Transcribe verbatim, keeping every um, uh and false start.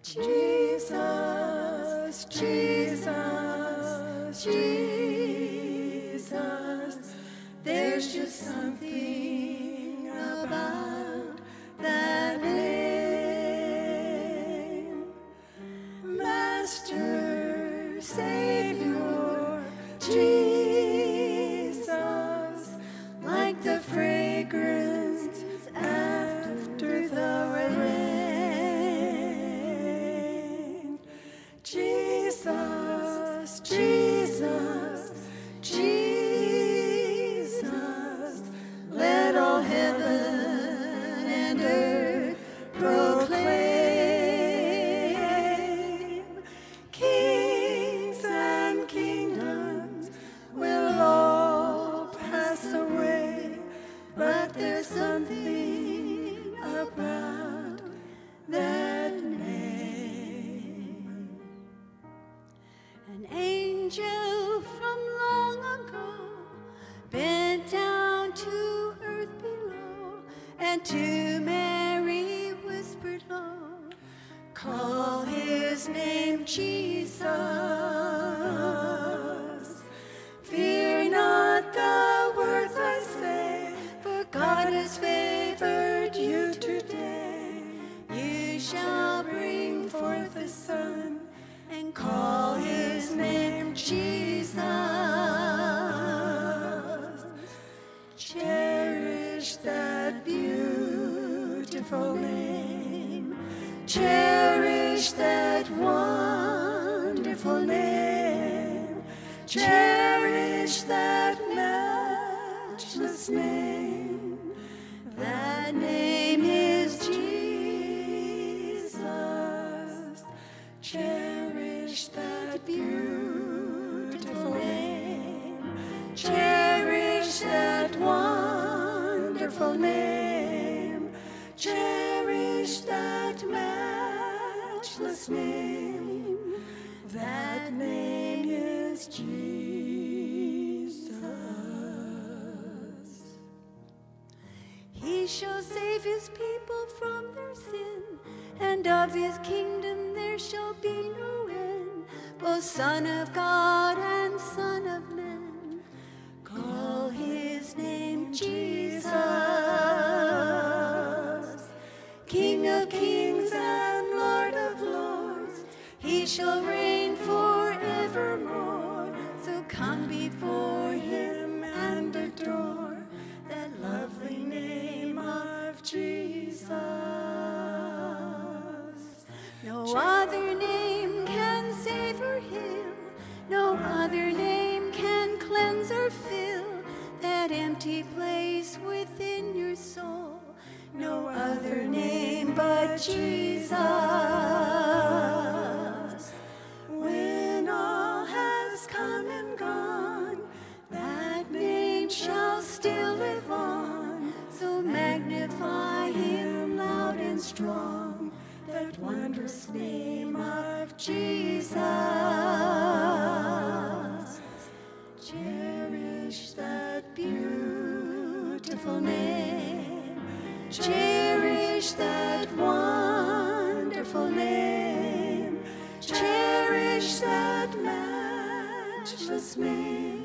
Jesus, Jesus, Jesus, there's just something about that name. Master, Savior, Jesus, like the fragrance after the rain. Jesus, Jesus, Jesus, let all heaven and earth proclaim. Kings and kingdoms will all pass away, but there's something about that name. An angel from long ago bent down to earth below, and to Mary whispered low, call his name Jesus. Fear not the words I say, for God has favored you today. You shall bring forth a son, and call his name Jesus. Cherish that beautiful name. Cherish that wonderful name. Cherish that matchless name. That name is Jesus. Cherish that beautiful name. Cherish that wonderful name. Cherish that matchless name. That name is Jesus. He shall save his people from their sin, and of his kingdom there shall be no end. Both Son of God and Son of Man, call his name Jesus. King of kings and Lord of lords, he shall reign forevermore. So come before him and adore that lovely name of Jesus. No other name can save or heal, no other name can cleanse or fill that empty place within your soul. No other name but Jesus. When all has come and gone, that name shall still live on. So magnify him loud and strong, that wondrous name of Jesus. Cherish that beautiful name. Cherish that wonderful name. Cherish that matchless name.